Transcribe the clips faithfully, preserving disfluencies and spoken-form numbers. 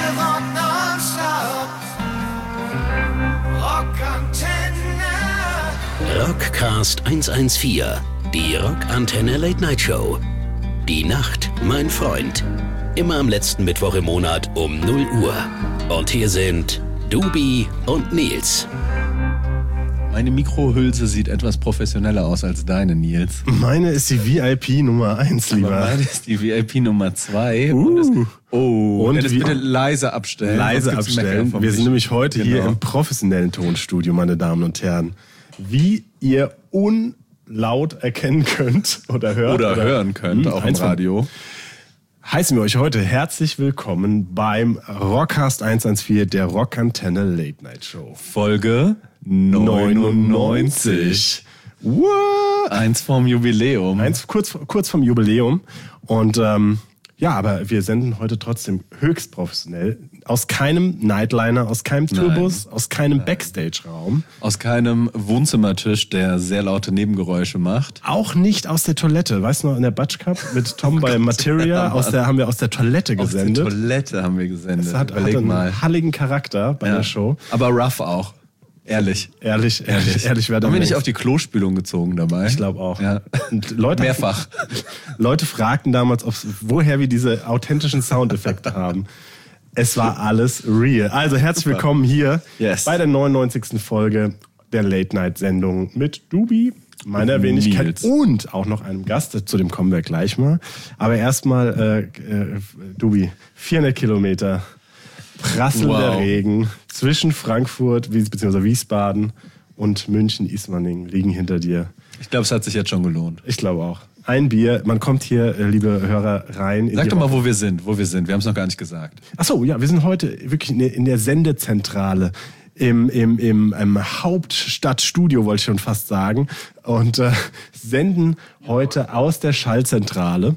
Rock nonstop. Rockantenne. Rockcast hundertvierzehn, die Rockantenne Late Night Show. Die Nacht, mein Freund. Immer am letzten Mittwoch im Monat um null Uhr. Und hier sind Dubi und Nils. Meine Mikrohülse sieht etwas professioneller aus als deine, Nils. Meine ist die V I P Nummer eins, lieber. Aber meine ist die V I P Nummer zwei. Uh. Und das, oh, und das bitte leise abstellen. Leise abstellen. Wir sind nämlich heute genau. hier im professionellen Tonstudio, meine Damen und Herren. Wie ihr unlaut erkennen könnt oder hört. Oder, oder hören könnt, mh, auch im Radio. Heißen wir euch heute herzlich willkommen beim Rockcast hundertvierzehn, der Rockantenne Late Night Show. Folge neunundneunzig. What? Eins vom Jubiläum. Eins kurz, kurz vom Jubiläum. Und ähm, ja, aber wir senden heute trotzdem höchst professionell. Aus keinem Nightliner, aus keinem Tourbus, Nein. aus keinem Backstage-Raum. Aus keinem Wohnzimmertisch, der sehr laute Nebengeräusche macht. Auch nicht aus der Toilette. Weißt du noch, in der Batsch Cup mit Tom bei Materia, aus der, haben wir aus der Toilette gesendet. Aus der Toilette haben wir gesendet. Das hat, hat einen mal. halligen Charakter bei ja. der Show. Aber rough auch. Ehrlich. Ehrlich, ehrlich, ehrlich wäre das. Haben wir nicht auf die Klospülung gezogen dabei? Ich glaube auch. Ja. Und Leute, Mehrfach. Leute fragten damals, woher wir diese authentischen Soundeffekte haben. Es war alles real. Also herzlich Super. willkommen hier yes. bei der neunundneunzigsten Folge der Late-Night-Sendung mit Dubi, meiner Wenigkeit und auch noch einem Gast. Zu dem kommen wir gleich mal. Aber erstmal, äh, äh, Dubi, vierhundert Kilometer. Prasselnder wow. Regen zwischen Frankfurt bzw. Wiesbaden und München-Ismaning liegen hinter dir. Ich glaube, es hat sich jetzt schon gelohnt. Ich glaube auch. Ein Bier, man kommt hier, liebe Hörer, rein. Sag doch mal, wo wir sind, wo wir sind. Wir haben es noch gar nicht gesagt. Ach so, ja, wir sind heute wirklich in der, in der Sendezentrale. Im, im, im, im Hauptstadtstudio, wollte ich schon fast sagen. Und äh, senden heute aus der Schallzentrale.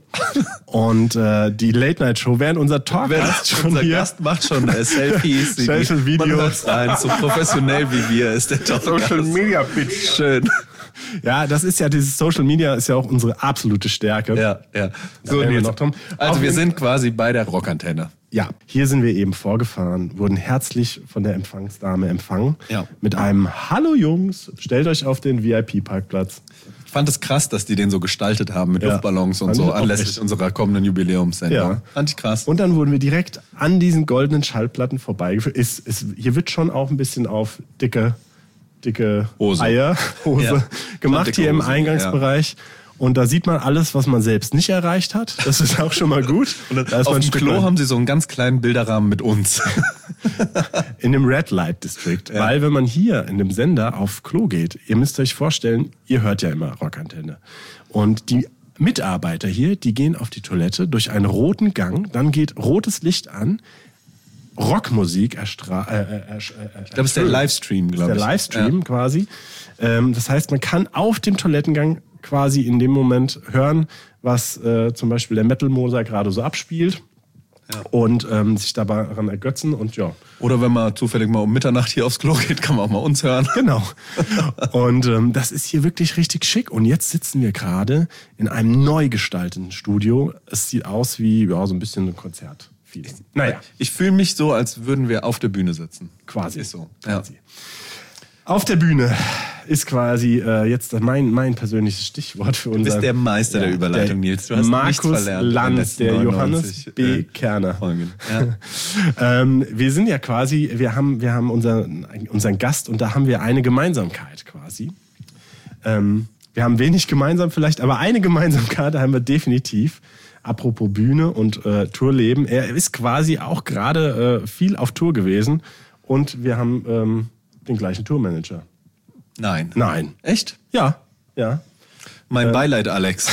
Und äh, die Late-Night-Show, während unser Talkgast schon unser hier... Gast macht schon äh, Selfies. Selfie-Videos. Rein, so professionell wie wir ist der Talkgast. Social Media, bitch. Schön. Ja, das ist ja, dieses Social Media ist ja auch unsere absolute Stärke. Ja, ja. So, wir noch drum. Also auch wir sind quasi bei der Rockantenne. Ja, hier sind wir eben vorgefahren, wurden herzlich von der Empfangsdame empfangen. Ja. Mit einem Hallo Jungs, stellt euch auf den V I P-Parkplatz. Ich fand es krass, dass die den so gestaltet haben mit ja. Luftballons und fand so anlässlich echt. unserer kommenden Jubiläumssendung. Ja. Fand ich krass. Und dann wurden wir direkt an diesen goldenen Schallplatten vorbeigeführt. Ist, ist, hier wird schon auch ein bisschen auf dicke, dicke Hose. Eier, Hose ja. gemacht dicke hier im Hose. Eingangsbereich. Ja. Und da sieht man alles, was man selbst nicht erreicht hat. Das ist auch schon mal gut. Und da auf dem Klo haben sie so einen ganz kleinen Bilderrahmen mit uns. In dem Red Light District. Ja. Weil wenn man hier in dem Sender auf Klo geht, ihr müsst euch vorstellen, ihr hört ja immer Rockantenne. Und die Mitarbeiter hier, die gehen auf die Toilette durch einen roten Gang. Dann geht rotes Licht an. Rockmusik erstra- äh, äh, äh, Ich glaube, es ist der Livestream, glaube ich. Der Livestream ja. quasi. Ähm, das heißt, man kann auf dem Toilettengang quasi in dem Moment hören, was äh, zum Beispiel der Metal Moser gerade so abspielt ja. und ähm, sich daran ergötzen und ja. Oder wenn man zufällig mal um Mitternacht hier aufs Klo geht, kann man auch mal uns hören. Genau. Und ähm, das ist hier wirklich richtig schick. Und jetzt sitzen wir gerade in einem neu gestalteten Studio. Es sieht aus wie ja, so ein bisschen ein Konzert. Naja. Ich fühle mich so, als würden wir auf der Bühne sitzen. Quasi. Ist so. Quasi. Ja. Auf der Bühne ist quasi äh, jetzt mein, mein persönliches Stichwort für unser... Du bist der Meister ja, der Überleitung, der Nils. Du hast Markus nichts verlernt. Lanz, der Johannes B. Äh, Kerner. Ja. ähm, wir sind ja quasi, wir haben, wir haben unseren, unseren Gast und da haben wir eine Gemeinsamkeit quasi. Ähm, wir haben wenig gemeinsam vielleicht, aber eine Gemeinsamkeit haben wir definitiv. Apropos Bühne und äh, Tourleben. Er ist quasi auch gerade äh, viel auf Tour gewesen und wir haben... Ähm, den gleichen Tourmanager. Nein. Nein. Echt? Ja, ja. Mein ähm. Beileid, Alex.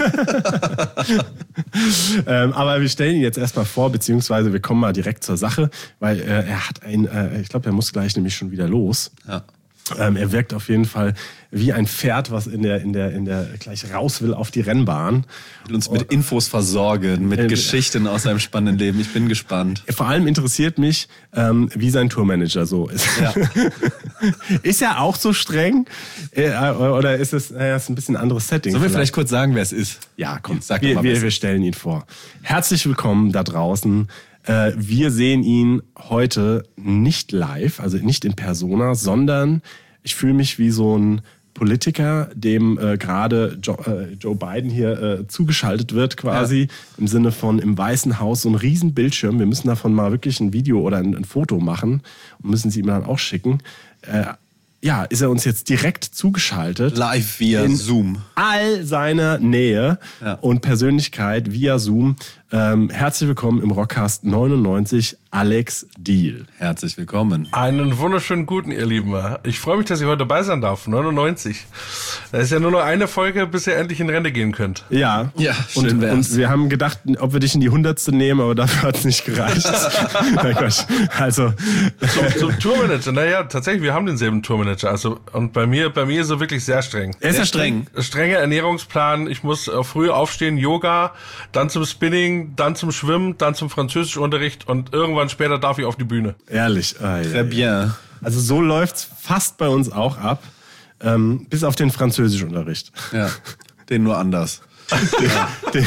ähm, aber wir stellen ihn jetzt erstmal vor, beziehungsweise wir kommen mal direkt zur Sache, weil äh, er hat ein, äh, ich glaube, er muss gleich nämlich schon wieder los. Ja. Ähm, er wirkt auf jeden Fall wie ein Pferd, was in der, in der, in der gleich raus will auf die Rennbahn. Will uns mit Infos versorgen, mit äh, Geschichten aus seinem spannenden Leben. Ich bin gespannt. Vor allem interessiert mich, ähm, wie sein Tourmanager so ist. Ja. Ist er auch so streng? Äh, oder ist es äh, ist ein bisschen anderes Setting? Sollen wir vielleicht, vielleicht kurz sagen, wer es ist? Ja, komm, Sag wir, mal, wir, wir stellen ihn vor. Herzlich willkommen da draußen. Äh, wir sehen ihn heute nicht live, also nicht in Persona, sondern ich fühle mich wie so ein Politiker, dem äh, gerade jo- äh, Joe Biden hier äh, zugeschaltet wird quasi, ja. Im Sinne von im Weißen Haus, so ein riesen Bildschirm. Wir müssen davon mal wirklich ein Video oder ein, ein Foto machen und müssen sie ihm dann auch schicken. Äh, ja, ist er uns jetzt direkt zugeschaltet. Live via in Zoom. All seiner Nähe ja. und Persönlichkeit via Zoom. Ähm, herzlich willkommen im Rockcast neunundneunzig, Alex Diehl. Herzlich willkommen. Einen wunderschönen guten, ihr Lieben. Ich freue mich, dass ich heute dabei sein darf. neunundneunzig. Da ist ja nur noch eine Folge, bis ihr endlich in Rente gehen könnt. Ja, ja schön und, wär's. und wir haben gedacht, ob wir dich in die Hundertste nehmen, aber dafür hat es nicht gereicht. Mein Gott. Also zum, zum Tourmanager. Naja, tatsächlich, wir haben denselben Tourmanager. Also und bei mir, bei mir ist er wirklich sehr streng. Er ist ja streng. Strenger Ernährungsplan. Ich muss äh, früh aufstehen, Yoga, dann zum Spinning, dann zum Schwimmen, dann zum Französischunterricht und irgendwann später darf ich auf die Bühne. Ehrlich. Ah, ja, Très bien. Also so läuft's fast bei uns auch ab, ähm, bis auf den Französischunterricht. Ja, den nur anders. den, den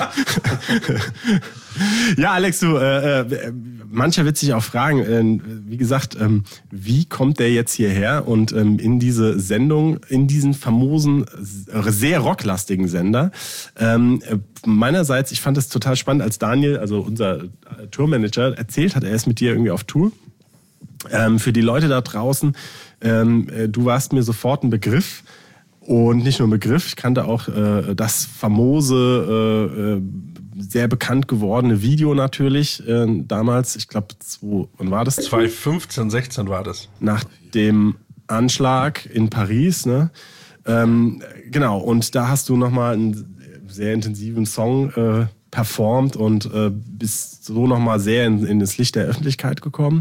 ja, Alex, du, äh, äh, mancher wird sich auch fragen, äh, wie gesagt, ähm, wie kommt der jetzt hierher und ähm, in diese Sendung, in diesen famosen, sehr rocklastigen Sender. Ähm, äh, meinerseits, ich fand es total spannend, als Daniel, also unser Tourmanager, erzählt hat, er ist mit dir irgendwie auf Tour. Ähm, für die Leute da draußen, ähm, äh, du warst mir sofort ein Begriff. Und nicht nur ein Begriff, ich kannte auch äh, das famose, äh, sehr bekannt gewordene Video natürlich äh, damals. Ich glaube, wann war das? zwanzig fünfzehn, sechzehn war das. Nach dem Anschlag in Paris, ne? Ähm, genau, und da hast du nochmal einen sehr intensiven Song äh, performt und äh, bist so nochmal sehr in, in das Licht der Öffentlichkeit gekommen.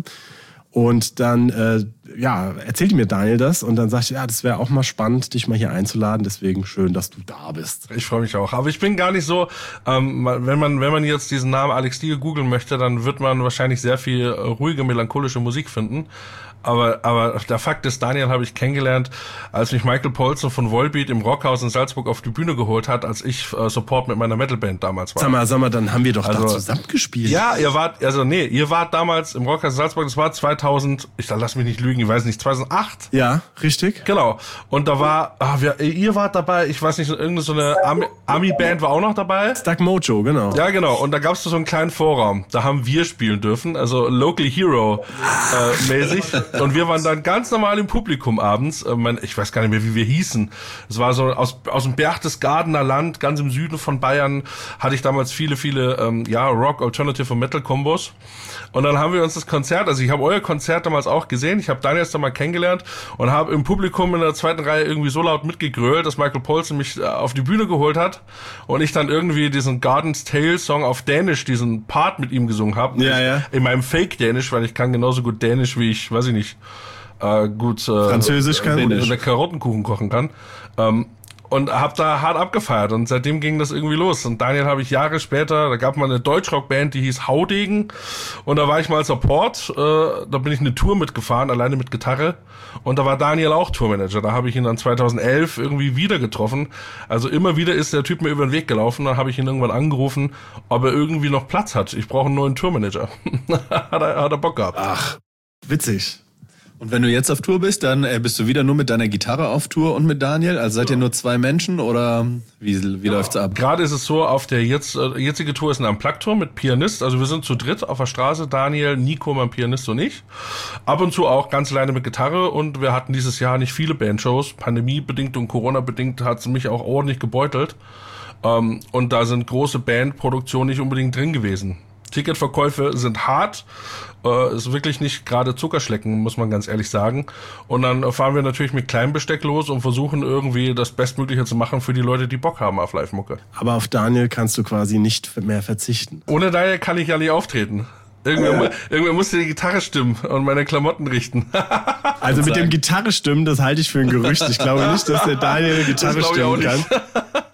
Und dann äh, ja, erzählte mir Daniel das und dann sagte ich, ja, das wäre auch mal spannend, dich mal hier einzuladen. Deswegen schön, dass du da bist. Ich freue mich auch. Aber ich bin gar nicht so, ähm, wenn man wenn man jetzt diesen Namen Alex Diehl googeln möchte, dann wird man wahrscheinlich sehr viel ruhige, melancholische Musik finden. Aber aber der Fakt ist, Daniel habe ich kennengelernt, als mich Michael Poulsen von Volbeat im Rockhaus in Salzburg auf die Bühne geholt hat, als ich äh, Support mit meiner Metalband damals war. Sag mal, sag mal, dann haben wir doch also, da zusammen gespielt. Ja, ihr wart, also nee, ihr wart damals im Rockhaus in Salzburg, das war zweitausend, ich lass mich nicht lügen, ich weiß nicht, zweitausendacht? Ja, richtig. Genau. Und da war, ah, wir, ihr wart dabei, ich weiß nicht, irgendeine so eine Ami- Ami-Band war auch noch dabei. Stuck Mojo, genau. Ja, genau. Und da gab's so einen kleinen Vorraum. Da haben wir spielen dürfen, also Local Hero äh, mäßig. Und wir waren dann ganz normal im Publikum abends. Äh, mein, ich weiß gar nicht mehr, wie wir hießen. Es war so aus aus dem Berchtesgadener Land, ganz im Süden von Bayern, hatte ich damals viele, viele ähm, ja Rock, Alternative und Metal Kombos. Und dann haben wir uns das Konzert, also ich habe euer Konzert damals auch gesehen. Ich habe Daniel erst einmal kennengelernt und habe im Publikum in der zweiten Reihe irgendwie so laut mitgegrölt, dass Michael Poulsen mich äh, auf die Bühne geholt hat und ich dann irgendwie diesen Garden's Tale Song auf Dänisch, diesen Part mit ihm gesungen habe. Ja, ja. In meinem Fake-Dänisch, weil ich kann genauso gut Dänisch, wie ich, weiß ich nicht, äh, gut äh, Französisch kann. Oder Karottenkuchen kochen kann. Ähm, und hab da hart abgefeiert und seitdem ging das irgendwie los. Und Daniel habe ich Jahre später, da gab mal eine Deutschrock-Band, die hieß Haudegen und da war ich mal Support, äh, da bin ich eine Tour mitgefahren, alleine mit Gitarre und da war Daniel auch Tourmanager. Da habe ich ihn dann zweitausendelf irgendwie wieder getroffen. Also immer wieder ist der Typ mir über den Weg gelaufen, dann habe ich ihn irgendwann angerufen, ob er irgendwie noch Platz hat. Ich brauche einen neuen Tourmanager. hat, er, hat er Bock gehabt. Ach, witzig. Und wenn du jetzt auf Tour bist, dann äh, bist du wieder nur mit deiner Gitarre auf Tour und mit Daniel? Also seid ihr nur zwei Menschen oder wie, wie ja. läuft's ab? Gerade ist es so, auf der jetzt, äh, jetzige Tour ist eine Unplugged-Tour mit Pianist. Also wir sind zu dritt auf der Straße, Daniel, Nico, mein Pianist und ich. Ab und zu auch ganz alleine mit Gitarre und wir hatten dieses Jahr nicht viele Bandshows. Pandemiebedingt und Corona-bedingt hat es mich auch ordentlich gebeutelt. Ähm, und da sind große Bandproduktionen nicht unbedingt drin gewesen. Ticketverkäufe sind hart, äh, ist wirklich nicht gerade Zuckerschlecken, muss man ganz ehrlich sagen. Und dann fahren wir natürlich mit kleinem Besteck los und versuchen irgendwie das Bestmögliche zu machen für die Leute, die Bock haben auf Live-Mucke. Aber auf Daniel kannst du quasi nicht mehr verzichten. Ohne Daniel kann ich ja nicht auftreten. Irgendwer, irgendwer musste die Gitarre stimmen und meine Klamotten richten. Also mit dem Gitarre stimmen, das halte ich für ein Gerücht. Ich glaube nicht, dass der Daniel eine Gitarre stimmen kann.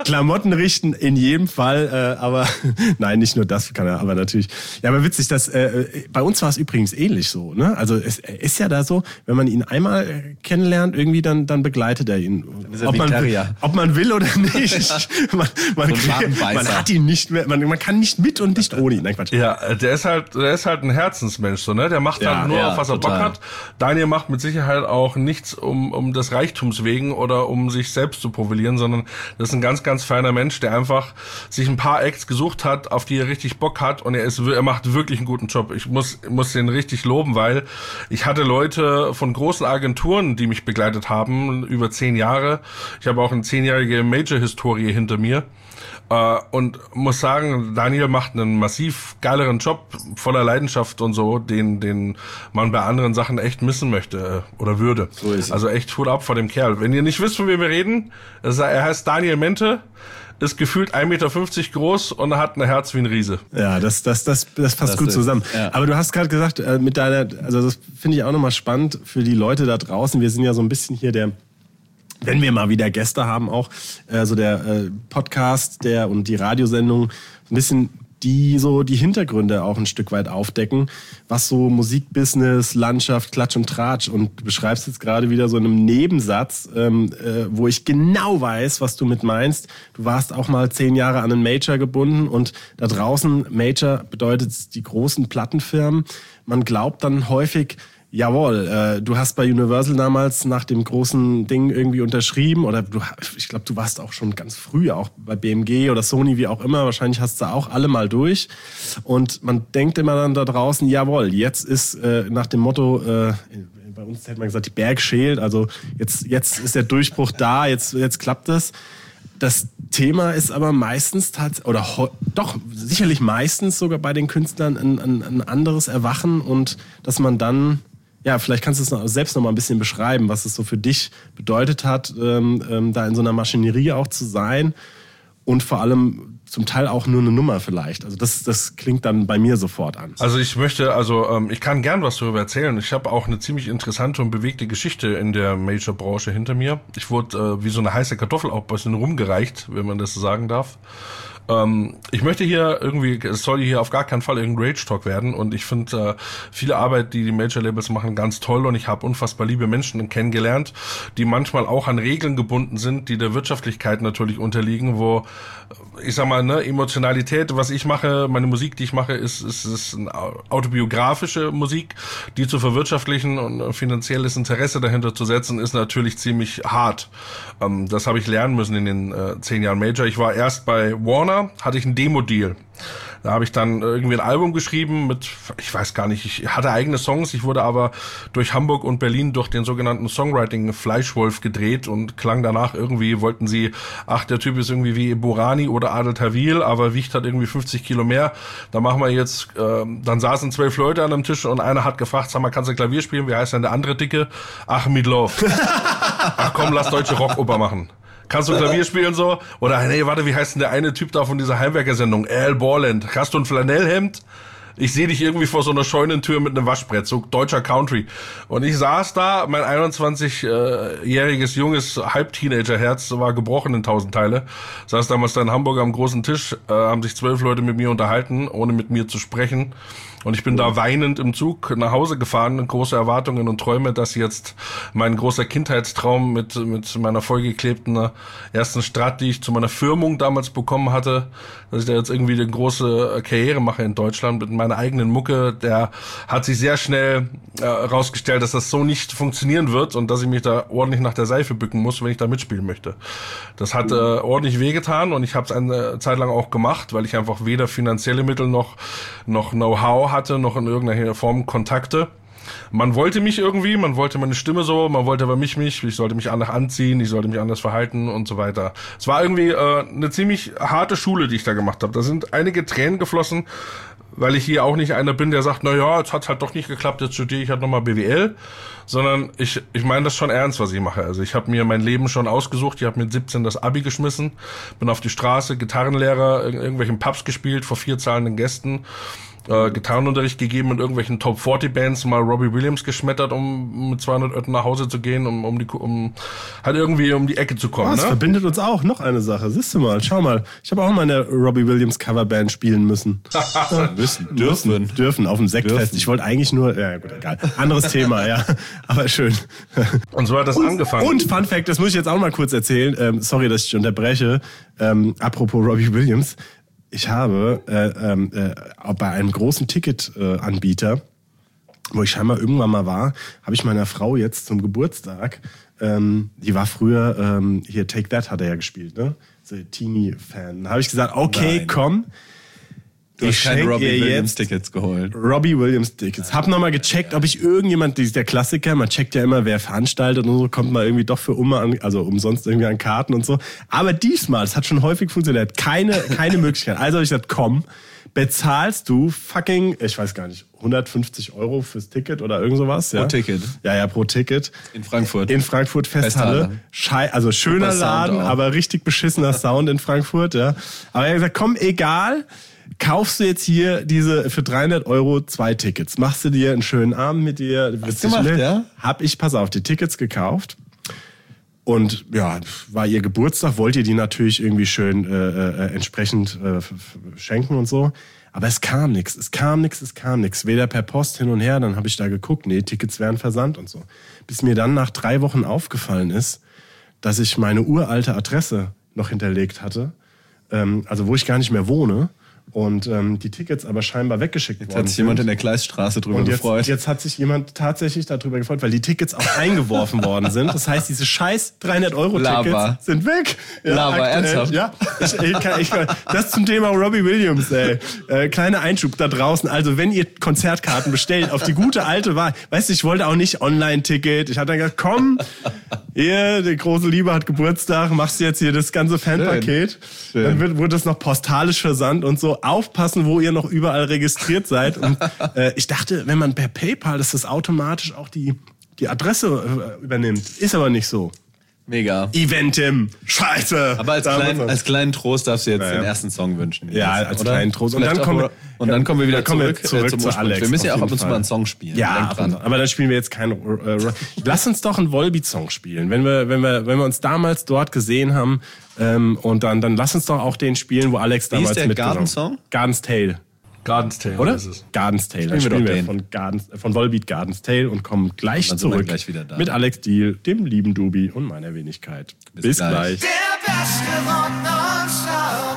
Klamotten richten in jedem Fall, äh, aber nein, nicht nur das kann er, aber natürlich. Ja, aber witzig, dass äh, bei uns war es übrigens ähnlich so, ne? Also es ist ja da so, wenn man ihn einmal kennenlernt, irgendwie dann dann begleitet er ihn, ob man, ob man will oder nicht. man, man, so man hat ihn nicht mehr, man, man kann nicht mit und nicht ohne ihn. Nein, Quatsch. Ja, der ist halt, der ist halt ein Herzensmensch, so, ne? Der macht Ja, halt nur, ja, auf was er total. Bock hat. Daniel macht mit Sicherheit auch nichts um, um des Reichtums wegen oder um sich selbst zu profilieren, sondern das ist ein ganz, ganz feiner Mensch, der einfach sich ein paar Acts gesucht hat, auf die er richtig Bock hat, und er ist, er macht wirklich einen guten Job. Ich muss, muss den richtig loben, weil ich hatte Leute von großen Agenturen, die mich begleitet haben, über zehn Jahre. Ich habe auch eine zehnjährige Major-Historie hinter mir. Uh, und muss sagen, Daniel macht einen massiv geileren Job, voller Leidenschaft und so, den den man bei anderen Sachen echt missen möchte äh, oder würde. So ist es. Also echt Hut ab vor dem Kerl. Wenn ihr nicht wisst, von wem wir reden, es- er heißt Daniel Mente, ist gefühlt ein Meter fünfzig groß und hat ein Herz wie ein Riese. Ja, das, das, das, das passt Das gut ist- zusammen. ja. Aber du hast gerade gesagt, äh, mit deiner, also das finde ich auch nochmal spannend für die Leute da draußen. Wir sind ja so ein bisschen hier der, wenn wir mal wieder Gäste haben auch, äh, so der äh, Podcast der und die Radiosendung, ein bisschen die so die Hintergründe auch ein Stück weit aufdecken, was so Musikbusiness, Landschaft, Klatsch und Tratsch, und du beschreibst jetzt gerade wieder so in einem Nebensatz, ähm, äh, wo ich genau weiß, was du mit meinst. Du warst auch mal zehn Jahre an einen Major gebunden, und da draußen, Major bedeutet die großen Plattenfirmen. Man glaubt dann häufig, jawohl, äh, du hast bei Universal damals nach dem großen Ding irgendwie unterschrieben, oder du, ich glaube, du warst auch schon ganz früh auch bei B M G oder Sony, wie auch immer. Wahrscheinlich hast du auch alle mal durch. Und man denkt immer dann da draußen, jawohl, jetzt ist äh, nach dem Motto, äh, bei uns hätte man gesagt, die Berg schält, also jetzt, jetzt ist der Durchbruch da, jetzt, jetzt klappt es. Das Thema ist aber meistens tatsächlich, oder ho- doch sicherlich meistens sogar bei den Künstlern ein, ein, ein anderes Erwachen, und dass man dann, ja, vielleicht kannst du es noch, selbst noch mal ein bisschen beschreiben, was es so für dich bedeutet hat, ähm, ähm, da in so einer Maschinerie auch zu sein, und vor allem zum Teil auch nur eine Nummer vielleicht. Also das, das klingt dann bei mir sofort an. Also ich möchte, also ähm, ich kann gern was darüber erzählen. Ich habe auch eine ziemlich interessante und bewegte Geschichte in der Major-Branche hinter mir. Ich wurde äh, wie so eine heiße Kartoffel auch ein bisschen rumgereicht, wenn man das so sagen darf. Ähm, ich möchte hier irgendwie, es soll hier auf gar keinen Fall irgendein Rage-Talk werden, und ich finde äh, viele Arbeit, die die Major-Labels machen, ganz toll, und ich habe unfassbar liebe Menschen kennengelernt, die manchmal auch an Regeln gebunden sind, die der Wirtschaftlichkeit natürlich unterliegen, wo, ich sag mal, ne, Emotionalität, was ich mache, meine Musik, die ich mache, ist, ist, ist eine autobiografische Musik, die zu verwirtschaftlichen und finanzielles Interesse dahinter zu setzen, ist natürlich ziemlich hart. Ähm, das habe ich lernen müssen in den äh, zehn Jahren Major. Ich war erst bei Warner, hatte ich einen Demo-Deal. Da habe ich dann irgendwie ein Album geschrieben mit, ich weiß gar nicht, ich hatte eigene Songs, ich wurde aber durch Hamburg und Berlin durch den sogenannten Songwriting-Fleischwolf gedreht und klang danach irgendwie, wollten sie, ach, der Typ ist irgendwie wie Borani oder Adel Tawil, aber wiegt halt irgendwie fünfzig Kilo mehr. Da machen wir jetzt, äh, dann saßen zwölf Leute an einem Tisch, und einer hat gefragt, sag mal, kannst du Klavier spielen? Wie heißt denn der andere Dicke? Ach, Meatloaf. Ach komm, lass deutsche Rockoper machen. Kannst du Klavier spielen so? Oder, nee, warte, wie heißt denn der eine Typ da von dieser Heimwerkersendung? Al Borland. Hast du ein Flanellhemd? Ich sehe dich irgendwie vor so einer Scheunentür mit einem Waschbrett, so deutscher Country. Und ich saß da, mein einundzwanzigjähriges junges Halbteenager-Herz war gebrochen in tausend Teile. Saß damals da in Hamburg am großen Tisch, äh, haben sich zwölf Leute mit mir unterhalten, ohne mit mir zu sprechen. Und ich bin da weinend im Zug nach Hause gefahren, große Erwartungen und Träume, dass jetzt mein großer Kindheitstraum mit mit meiner vollgeklebten ersten Strat, die ich zu meiner Firmung damals bekommen hatte, dass ich da jetzt irgendwie eine große Karriere mache in Deutschland mit meiner eigenen Mucke, der hat sich sehr schnell äh, rausgestellt, dass das so nicht funktionieren wird und dass ich mich da ordentlich nach der Seife bücken muss, wenn ich da mitspielen möchte. Das hat äh, ordentlich wehgetan, und ich habe es eine Zeit lang auch gemacht, weil ich einfach weder finanzielle Mittel noch noch Know-how hatte, noch in irgendeiner Form Kontakte. Man wollte mich irgendwie, man wollte meine Stimme so, man wollte aber mich mich, ich sollte mich anders anziehen, ich sollte mich anders verhalten und so weiter. Es war irgendwie äh, eine ziemlich harte Schule, die ich da gemacht habe. Da sind einige Tränen geflossen, weil ich hier auch nicht einer bin, der sagt, na ja, jetzt hat's halt doch nicht geklappt, jetzt studiere ich halt nochmal B W L, sondern ich ich meine das schon ernst, was ich mache. Also ich habe mir mein Leben schon ausgesucht, ich habe mit siebzehn das Abi geschmissen, bin auf die Straße, Gitarrenlehrer, in irgendwelchen Pubs gespielt, vor vier zahlenden Gästen, äh, Gitarrenunterricht gegeben und irgendwelchen Top vierzig Bands mal Robbie Williams geschmettert, um mit zweihundert Euro nach Hause zu gehen, um, um die, um halt irgendwie um die Ecke zu kommen. Oh, das ne? verbindet uns auch. Noch eine Sache. Siehst du mal, schau mal. Ich habe auch mal eine Robbie Williams Coverband spielen müssen. Müssen, dürfen. dürfen. Dürfen, auf dem Sektfest. Dürfen. Ich wollte eigentlich nur, ja gut, egal. Anderes Thema, ja. Aber schön. Und so hat das angefangen. Und Fun Fact, das muss ich jetzt auch mal kurz erzählen. Ähm, sorry, dass ich unterbreche. Ähm, apropos Robbie Williams. Ich habe äh, ähm, äh, bei einem großen Ticketanbieter, äh, wo ich scheinbar irgendwann mal war, habe ich meiner Frau jetzt zum Geburtstag, ähm, die war früher, ähm, hier Take That hat er ja gespielt, ne? So Teenie-Fan. Da habe ich gesagt, okay, Nein. komm. Du hast keine schenk Robbie ihr Williams jetzt Tickets geholt. Robbie Williams Tickets. Hab nochmal gecheckt, ob ich irgendjemand, das ist der Klassiker, man checkt ja immer, wer veranstaltet und so, kommt mal irgendwie doch für um, also umsonst irgendwie an Karten und so. Aber diesmal, es hat schon häufig funktioniert, keine, keine Möglichkeit. Also habe ich gesagt, komm, bezahlst du fucking, ich weiß gar nicht, hundertfünfzig Euro fürs Ticket oder irgend sowas. Pro ja? Ticket. Ja, ja, pro Ticket. In Frankfurt. In Frankfurt Festhalle. Festhalle. Schei also schöner Super Sound Laden, auch. aber richtig beschissener Sound in Frankfurt, ja. Aber er hat gesagt, komm, egal, kaufst du jetzt hier diese für dreihundert Euro zwei Tickets. Machst du dir einen schönen Abend mit dir. Hast du gemacht, ja? Hab ich, pass auf, die Tickets gekauft. Und ja, war ihr Geburtstag, wollt ihr die natürlich irgendwie schön äh, äh, entsprechend äh, f- f- schenken und so. Aber es kam nichts, es kam nichts, es kam nichts. Weder per Post hin und her, dann habe ich da geguckt, nee, Tickets werden versandt und so. Bis mir dann nach drei Wochen aufgefallen ist, dass ich meine uralte Adresse noch hinterlegt hatte. Ähm, also wo ich gar nicht mehr wohne. Und ähm, die Tickets aber scheinbar weggeschickt Jetzt worden hat sich sind. jemand in der Gleisstraße drüber Und jetzt, gefreut. jetzt hat sich jemand tatsächlich darüber gefreut, weil die Tickets auch eingeworfen worden sind. Das heißt, diese scheiß dreihundert Euro Tickets Lava. sind weg. Lava, aktuell. ernsthaft? Ja, ich, ich kann, ich kann, das zum Thema Robbie Williams, ey. Äh, kleiner Einschub da draußen. Also, wenn ihr Konzertkarten bestellt, auf die gute alte Wahl. Weißt du, ich wollte auch nicht Online-Ticket. Ich hatte dann gesagt, komm, hier, die große Liebe hat Geburtstag, machst du jetzt hier das ganze Fanpaket. Schön. Dann wird, wurde das noch postalisch versandt und so. Aufpassen, wo ihr noch überall registriert seid. Und äh, ich dachte, wenn man per PayPal, dass das automatisch auch die, die Adresse äh, übernimmt. Ist aber nicht so. Mega. Eventim. Scheiße. Aber als, Da klein, muss man- als kleinen Trost darfst du jetzt Ja, ja. den ersten Song wünschen. Ja, Jetzt, als oder? kleinen Trost. Und Vielleicht dann auch- kommen wir- und dann kommen wir wieder dann kommen wir zurück, zurück äh, zum zu Ursprung. Alex, Wir müssen ja auf auch ab jeden und zu mal Fall. einen Song spielen. Ja, Denk ab dran. und zu. Aber dann spielen wir jetzt keinen. Äh, äh, lass uns doch einen Volbeat-Song spielen. Wenn wir, wenn wir, wenn wir uns damals dort gesehen haben, ähm, und dann, dann lass uns doch auch den spielen, wo Alex Wie hieß damals der mitgesungen Garden-Song? Garden's Tale. Garden's Tale, Oder? ist es. Garden's Tale. Dann Spielen wir spielen doch wir den. von, Gardens, äh, von Volbeat Garden's Tale und kommen gleich Dann sind wir zurück gleich wieder da. mit Alex Diel, dem lieben Dubi und meiner Wenigkeit. Bis, Bis gleich. gleich. Der beste Rock nonstop.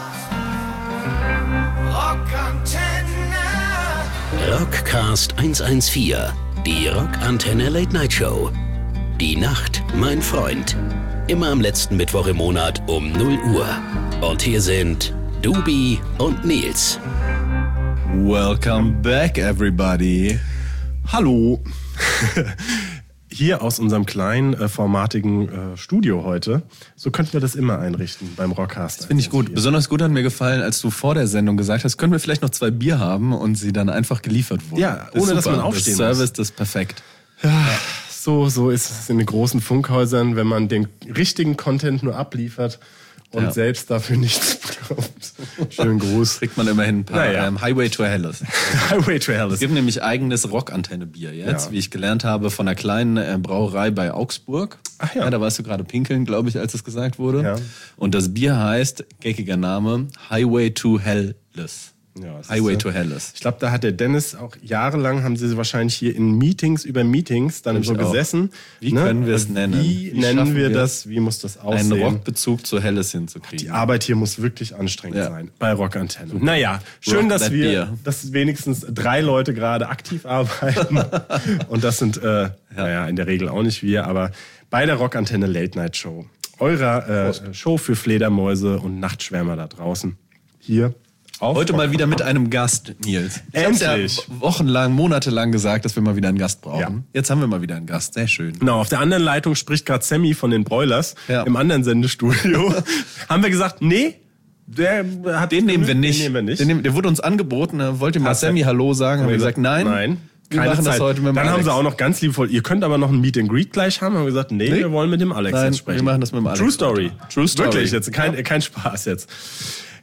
Rockantenne. Rockcast hundertvierzehn, die Rockantenne Late Night Show. Die Nacht, mein Freund. Immer am letzten Mittwoch im Monat um null Uhr. Und hier sind Dubi und Nils. Welcome back, everybody. Hallo. Hier aus unserem kleinen, äh, formatigen äh, Studio heute. So könnten wir das immer einrichten beim Rockcast. Finde ich gut. Besonders gut hat mir gefallen, als du vor der Sendung gesagt hast, können wir vielleicht noch zwei Bier haben und sie dann einfach geliefert wurden. Ja, ist ohne dass super. man aufstehen Das muss. Service, das ist perfekt. So, so ist es in den großen Funkhäusern, wenn man den richtigen Content nur abliefert und Ja. selbst dafür nichts bekommt. Schönen Gruß. Kriegt man immerhin ein paar Naja. ähm, Highway to Hellas. Highway to Hell. Es gibt nämlich eigenes Rockantenne-Bier jetzt, Ja. wie ich gelernt habe, von einer kleinen äh, Brauerei bei Augsburg. Ach ja. Da warst du gerade pinkeln, glaube ich, als es gesagt wurde. Ja. Und das Bier heißt, geckiger Name, Highway to Hellas. Ja, das Highway ist, to Hellas. Ich glaube, da hat der Dennis auch jahrelang, haben sie wahrscheinlich hier in Meetings über Meetings dann Glaub so ich auch. gesessen. Wie können wir es nennen? Wie, Wie nennen schaffen wir wir das? Wie muss das aussehen? Einen Rockbezug zu Hellas Die hinzukriegen. Arbeit hier muss wirklich anstrengend Ja. sein bei Rockantenne. Naja, schön, Rock dass that wir, beer. dass wenigstens drei Leute gerade aktiv arbeiten. Und das sind, äh, naja, in der Regel auch nicht wir, aber bei der Rockantenne Late Night Show. Eurer äh, Show für Fledermäuse und Nachtschwärmer da draußen. Hier. Auf Heute mal Rock- wieder mit einem Gast, Nils. Ich hab's ja Endlich. wochenlang, monatelang gesagt, dass wir mal wieder einen Gast brauchen. Ja. Jetzt haben wir mal wieder einen Gast. Sehr schön. Genau, auf der anderen Leitung spricht gerade Sammy von den Broilers Ja. im anderen Sendestudio. Haben wir gesagt, nee, der hat Den nehmen wir nicht. Den nehmen wir nicht. Den nehmen, der wurde uns angeboten, da wollte mal Sammy Hallo sagen. Haben wir gesagt, nein. Nein. Wir Keine machen das Zeit. heute mit dem Dann haben Alex. sie auch noch ganz liebevoll, ihr könnt aber noch ein Meet and Greet gleich haben. Haben wir gesagt, nee, Nee. wir wollen mit dem Alex Nein, jetzt sprechen. wir machen das mit dem Alex True Story. True Story. Wirklich, jetzt kein, kein Spaß jetzt.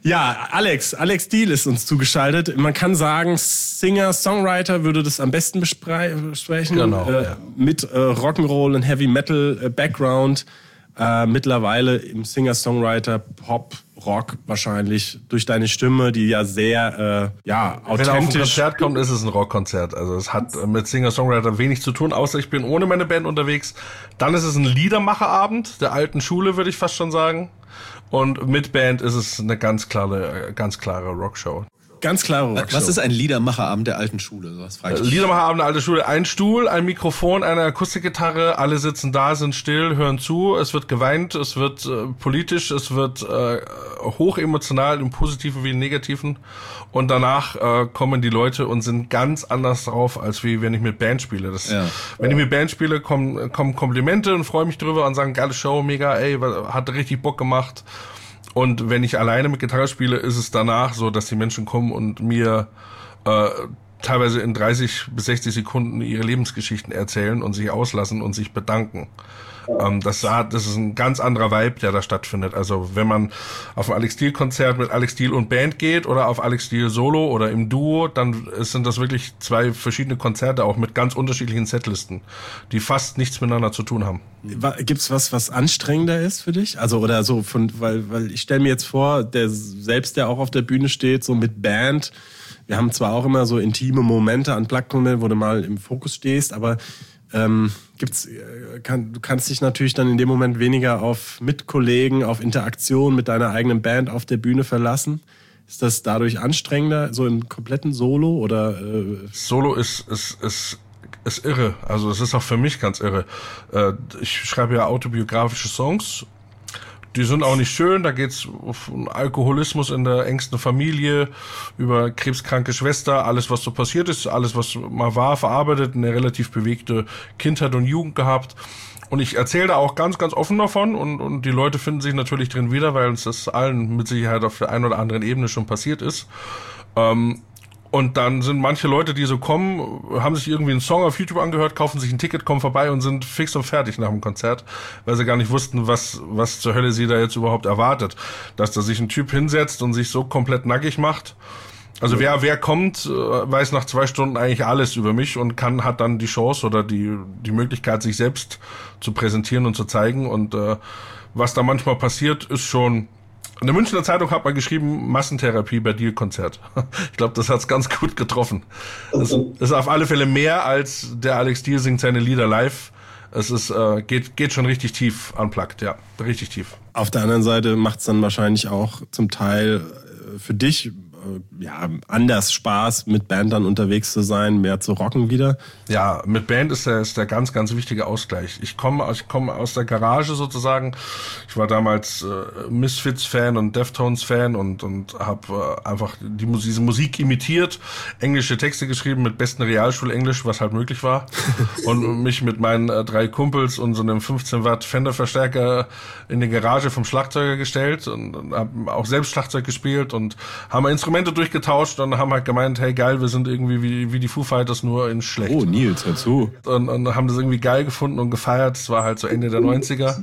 Ja, Alex, Alex Diehl ist uns zugeschaltet. Man kann sagen, Singer, Songwriter würde das am besten besprechen. Genau. Äh, Ja. Mit äh, Rock'n'Roll und Heavy Metal äh, Background. Äh, mittlerweile im Singer, Songwriter, Pop, Rock wahrscheinlich durch deine Stimme, die ja sehr äh, ja, Wenn er auf ein authentisch. Konzert kommt, ist es ein Rockkonzert. Also es hat mit Singer-Songwriter wenig zu tun, außer ich bin ohne meine Band unterwegs. Dann ist es ein Liedermacherabend der alten Schule, würde ich fast schon sagen. Und mit Band ist es eine ganz klare, ganz klare Rockshow. Ganz klare Rockshow. Was ist ein Liedermacherabend der alten Schule? So was frage ich. Liedermacherabend der alten Schule. Ein Stuhl, ein Mikrofon, eine Akustikgitarre. Alle sitzen da, sind still, hören zu. Es wird geweint, es wird äh, politisch, es wird äh, hochemotional im Positiven wie im Negativen. Und danach äh, kommen die Leute und sind ganz anders drauf, als wie wenn ich mit Band spiele. Das, Ja. Wenn ich mit Band spiele, kommen, kommen Komplimente und freue mich drüber und sagen, geile Show, mega, ey, hat richtig Bock gemacht. Und wenn ich alleine mit Gitarre spiele, ist es danach so, dass die Menschen kommen und mir äh, teilweise in dreißig bis sechzig Sekunden ihre Lebensgeschichten erzählen und sich auslassen und sich bedanken. Ähm, das, das ist ein ganz anderer Vibe, der da stattfindet. Also wenn man auf ein Alex Diehl-Konzert mit Alex Diehl und Band geht oder auf Alex Diehl Solo oder im Duo, dann sind das wirklich zwei verschiedene Konzerte, auch mit ganz unterschiedlichen Setlisten, die fast nichts miteinander zu tun haben. Gibt's was, was anstrengender ist für dich? Also oder so von, weil, weil ich stelle mir jetzt vor, der selbst, der auch auf der Bühne steht, so mit Band. Wir haben zwar auch immer so intime Momente, Unplugged-Momente, wo du mal im Fokus stehst, aber ähm, gibt's, kann, du kannst dich natürlich dann in dem Moment weniger auf Mitkollegen, auf Interaktion mit deiner eigenen Band auf der Bühne verlassen. Ist das dadurch anstrengender, so im kompletten Solo oder? Äh Solo ist, ist, ist ist irre. Also es ist auch für mich ganz irre. Äh, ich schreibe ja autobiografische Songs. Die sind auch nicht schön. Da geht's um Alkoholismus in der engsten Familie, über krebskranke Schwester, alles, was so passiert ist, alles, was mal war, verarbeitet, eine relativ bewegte Kindheit und Jugend gehabt. Und ich erzähle da auch ganz, ganz offen davon und, und die Leute finden sich natürlich drin wieder, weil uns das allen mit Sicherheit auf der einen oder anderen Ebene schon passiert ist. Ähm, Und dann sind manche Leute, die so kommen, haben sich irgendwie einen Song auf YouTube angehört, kaufen sich ein Ticket, kommen vorbei und sind fix und fertig nach dem Konzert, weil sie gar nicht wussten, was was zur Hölle sie da jetzt überhaupt erwartet. Dass da sich ein Typ hinsetzt und sich so komplett nackig macht. Also wer wer kommt, weiß nach zwei Stunden eigentlich alles über mich und kann hat dann die Chance oder die die Möglichkeit, sich selbst zu präsentieren und zu zeigen. Und äh, was da manchmal passiert, ist schon... In der Münchner Zeitung hat man geschrieben, Massentherapie bei Diehl-Konzert. Ich glaube, das hat's ganz gut getroffen. Es ist auf alle Fälle mehr als der Alex Diehl singt seine Lieder live. Es ist äh, geht geht schon richtig tief unplugged, ja, richtig tief. Auf der anderen Seite macht's dann wahrscheinlich auch zum Teil äh, für dich ja, anders Spaß, mit Band dann unterwegs zu sein, mehr zu rocken wieder. Ja, mit Band ist der, ist der ganz, ganz wichtige Ausgleich. Ich komme ich komme aus der Garage sozusagen. Ich war damals äh, Misfits-Fan und Deftones-Fan und, und habe äh, einfach die, diese Musik imitiert, englische Texte geschrieben mit besten Realschulenglisch, was halt möglich war. Und mich mit meinen äh, drei Kumpels und so einem fünfzehn Watt Fender-Verstärker in die Garage vom Schlagzeuger gestellt und, und habe auch selbst Schlagzeug gespielt und haben Instrumente durchgetauscht und haben halt gemeint, hey geil, wir sind irgendwie wie, wie die Foo Fighters, nur in schlecht. Oh, Nils, hör zu. Und, und haben das irgendwie geil gefunden und gefeiert. Es war halt so Ende der neunziger.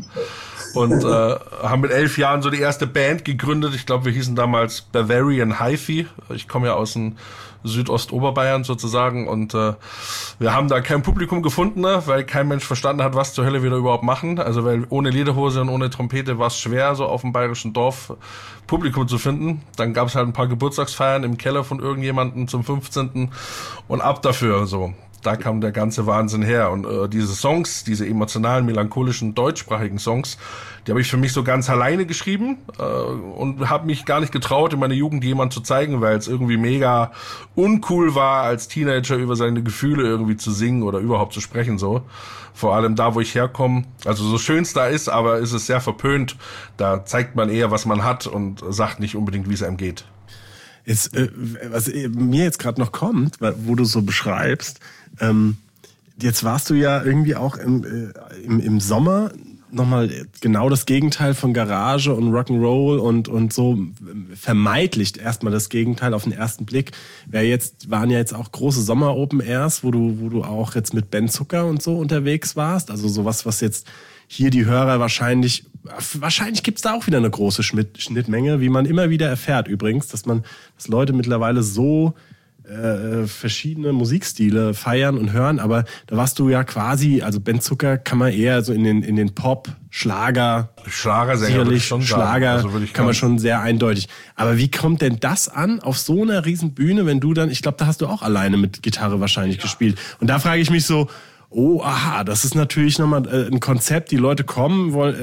Und äh, haben mit elf Jahren so die erste Band gegründet. Ich glaube, wir hießen damals Bavarian Hi-Fi. Ich komme ja aus dem Südostoberbayern sozusagen und äh, wir haben da kein Publikum gefunden, ne, weil kein Mensch verstanden hat, was zur Hölle wir da überhaupt machen. Also weil ohne Lederhose und ohne Trompete war es schwer, so auf dem bayerischen Dorf Publikum zu finden. Dann gab es halt ein paar Geburtstagsfeiern im Keller von irgendjemandem zum fünfzehnten und ab dafür so. Da kam der ganze Wahnsinn her. Und äh, diese Songs, diese emotionalen, melancholischen, deutschsprachigen Songs, die habe ich für mich so ganz alleine geschrieben äh, und habe mich gar nicht getraut, in meiner Jugend jemand zu zeigen, weil es irgendwie mega uncool war, als Teenager über seine Gefühle irgendwie zu singen oder überhaupt zu sprechen so. Vor allem da, wo ich herkomme. Also so schön es da ist, aber ist es sehr verpönt. Da zeigt man eher, was man hat und sagt nicht unbedingt, wie es einem geht. Jetzt, äh, was mir jetzt gerade noch kommt, wo du so beschreibst, ähm, jetzt warst du ja irgendwie auch im, äh, im, im Sommer nochmal genau das Gegenteil von Garage und Rock'n'Roll und, und so vermeintlich erstmal das Gegenteil auf den ersten Blick. Wer jetzt, waren ja jetzt auch große Sommer-Open-Airs, wo du, wo du auch jetzt mit Ben Zucker und so unterwegs warst. Also sowas, was jetzt hier die Hörer wahrscheinlich wahrscheinlich gibt's da auch wieder eine große Schnitt, Schnittmenge, wie man immer wieder erfährt übrigens, dass man, dass Leute mittlerweile so äh, verschiedene Musikstile feiern und hören, aber da warst du ja quasi, also Ben Zucker kann man eher so in den, in den Pop, Schlager, Schlagersänger würde ich schon Schlager sagen. Also würde ich kann man sagen. schon sehr eindeutig. Aber wie kommt denn das an auf so einer riesen Bühne, wenn du dann, ich glaube, da hast du auch alleine mit Gitarre wahrscheinlich ja. gespielt. Und da frage ich mich so, oh, aha, das ist natürlich nochmal äh, ein Konzept. Die Leute kommen wollen,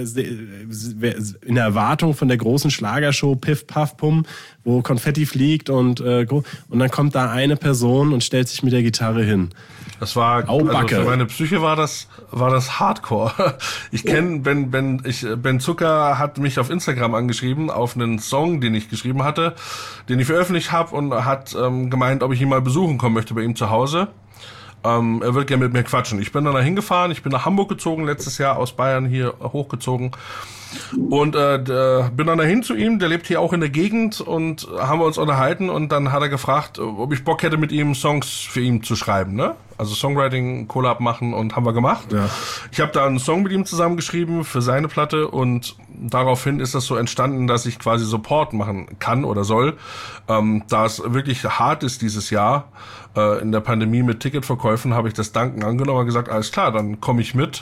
äh, in der Erwartung von der großen Schlagershow Piff, Puff, Pum, wo Konfetti fliegt und, äh, und dann kommt da eine Person und stellt sich mit der Gitarre hin. Das war, Au, also Backe. für meine Psyche war das, war das Hardcore. Ich kenne Ben, Ben, ich, Ben Zucker hat mich auf Instagram angeschrieben, auf einen Song, den ich geschrieben hatte, den ich veröffentlicht habe und hat ähm, gemeint, ob ich ihn mal besuchen kommen möchte bei ihm zu Hause. Ähm, er wird gerne mit mir quatschen. Ich bin dann da hingefahren, ich bin nach Hamburg gezogen, letztes Jahr aus Bayern hier hochgezogen. Und äh, der, bin dann dahin zu ihm, der lebt hier auch in der Gegend und haben wir uns unterhalten und dann hat er gefragt, ob ich Bock hätte, mit ihm Songs für ihn zu schreiben, ne? Also Songwriting, Collab machen und haben wir gemacht. Ja. Ich habe da einen Song mit ihm zusammengeschrieben für seine Platte und daraufhin ist das so entstanden, dass ich quasi Support machen kann oder soll, ähm, da es wirklich hart ist dieses Jahr. Äh, in der Pandemie mit Ticketverkäufen habe ich das dankend angenommen und gesagt, alles klar, dann komme ich mit.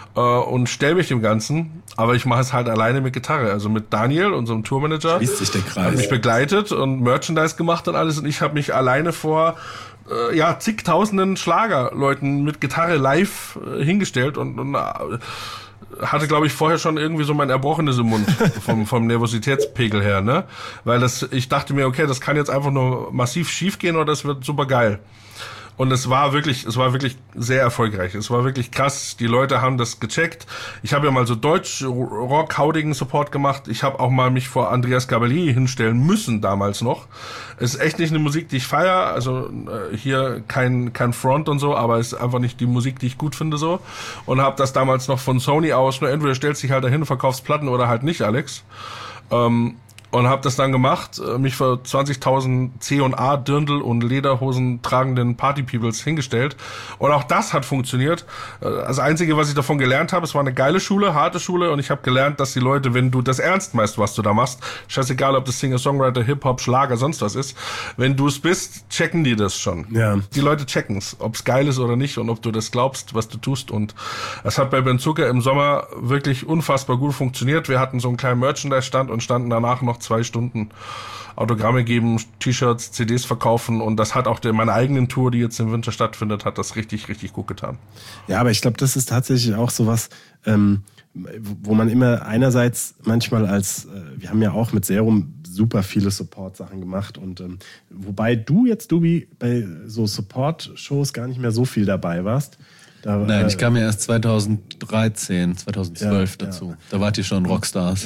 Und stell mich dem Ganzen, aber ich mache es halt alleine mit Gitarre, also mit Daniel, unserem Tourmanager. Schließt sich der Kreis. Hat mich begleitet und Merchandise gemacht und alles und ich habe mich alleine vor äh, ja zigtausenden Schlagerleuten mit Gitarre live äh, hingestellt und, und äh, hatte, glaube ich, vorher schon irgendwie so mein Erbrochenes im Mund vom, vom Nervositätspegel her, ne? Weil das, ich dachte mir, okay, das kann jetzt einfach nur massiv schief gehen oder das wird super geil. Und es war wirklich, es war wirklich sehr erfolgreich. Es war wirklich krass. Die Leute haben das gecheckt. Ich habe ja mal so Deutsch-Rock-haudigen Support gemacht. Ich habe auch mal mich vor Andreas Gabalier hinstellen müssen damals noch. Es ist echt nicht eine Musik, die ich feiere. Also äh, hier kein kein Front und so, aber es ist einfach nicht die Musik, die ich gut finde so. Und habe das damals noch von Sony aus. Nur entweder stellst dich halt dahin, verkaufst Platten oder halt nicht, Alex. Ähm, Und habe das dann gemacht, mich vor zwanzigtausend C und A Dirndl und Lederhosen tragenden Party-Peoples hingestellt. Und auch das hat funktioniert. Das Einzige, was ich davon gelernt habe, es war eine geile Schule, harte Schule. Und ich habe gelernt, dass die Leute, wenn du das ernst meinst, was du da machst, scheißegal, ob das Singer-Songwriter, Hip-Hop, Schlager, sonst was ist, wenn du es bist, checken die das schon. Ja. Die Leute checken es, ob es geil ist oder nicht und ob du das glaubst, was du tust. Und es hat bei Ben Zucker im Sommer wirklich unfassbar gut funktioniert. Wir hatten so einen kleinen Merchandise-Stand und standen danach noch zwei Stunden Autogramme geben, T-Shirts, C Ds verkaufen und das hat auch der, meine eigenen Tour, die jetzt im Winter stattfindet, hat das richtig, richtig gut getan. Ja, aber ich glaube, das ist tatsächlich auch sowas, ähm, wo man immer einerseits manchmal als, äh, wir haben ja auch mit Serum super viele Support-Sachen gemacht und ähm, wobei du jetzt, Dubi, bei so Support-Shows gar nicht mehr so viel dabei warst. Da, Nein, äh, ich kam ja erst zweitausenddreizehn, zweitausendzwölf ja, dazu. Ja. Da wart ihr schon Rockstars.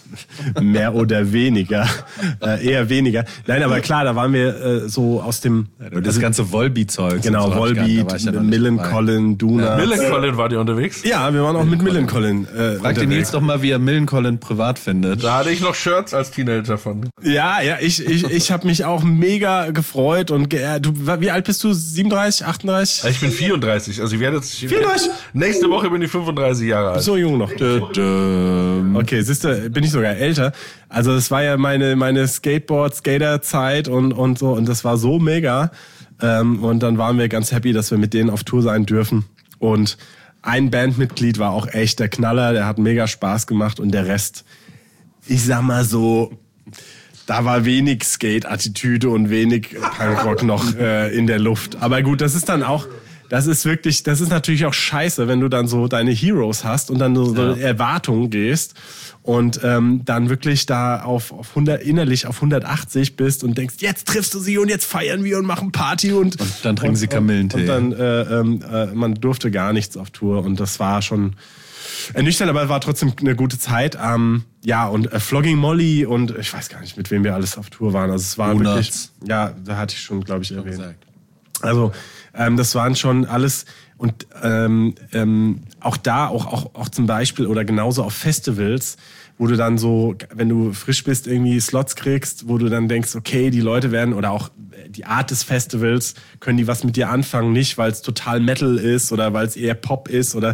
Mehr oder weniger. äh, eher weniger. Nein, aber klar, da waren wir äh, so aus dem... Ja, das also, ganze Volbeat-Zeug. Genau, so Volbeat, ja Millencolin, Duna. Ja. Millencolin war die unterwegs? Ja, wir waren auch mit Millencolin äh, Frag den Nils doch mal, wie er Millencolin privat findet. Da hatte ich noch Shirts als Teenager von. Ja, ja, ich, ich, ich habe mich auch mega gefreut. Und ge- du, wie alt bist du? siebenunddreißig, achtunddreißig? Ich bin vierunddreißig, also ich werde jetzt... vierunddreißig? Nächste Woche bin ich fünfunddreißig Jahre alt. So jung noch. Okay, siehst du, bin ich sogar älter. Also das war ja meine meine Skateboard-Skater-Zeit und und so und das war so mega. Ähm, und dann waren wir ganz happy, dass wir mit denen auf Tour sein dürfen. Und ein Bandmitglied war auch echt der Knaller, der hat mega Spaß gemacht und der Rest, ich sag mal so, da war wenig Skate-Attitüde und wenig Punkrock noch äh, in der Luft. Aber gut, das ist dann auch... Das ist wirklich, das ist natürlich auch scheiße, wenn du dann so deine Heroes hast und dann so, so ja. Erwartungen gehst und ähm, dann wirklich da auf, auf hundert, innerlich auf hundertachtzig bist und denkst, jetzt triffst du sie und jetzt feiern wir und machen Party und... Und dann trinken und, sie Kamillentee. Und dann, äh, äh, man durfte gar nichts auf Tour und das war schon ernüchternd, aber war trotzdem eine gute Zeit. Ähm, ja, und äh, Flogging Molly und ich weiß gar nicht, mit wem wir alles auf Tour waren. Also es war Donuts. Wirklich... Ja, da hatte ich schon, glaube ich, erwähnt. Gesagt. Also ähm, das waren schon alles und ähm, ähm, auch da, auch, auch, auch zum Beispiel oder genauso auf Festivals, wo du dann so, wenn du frisch bist, irgendwie Slots kriegst, wo du dann denkst, okay, die Leute werden, oder auch die Art des Festivals, können die was mit dir anfangen, nicht weil es total Metal ist oder weil es eher Pop ist oder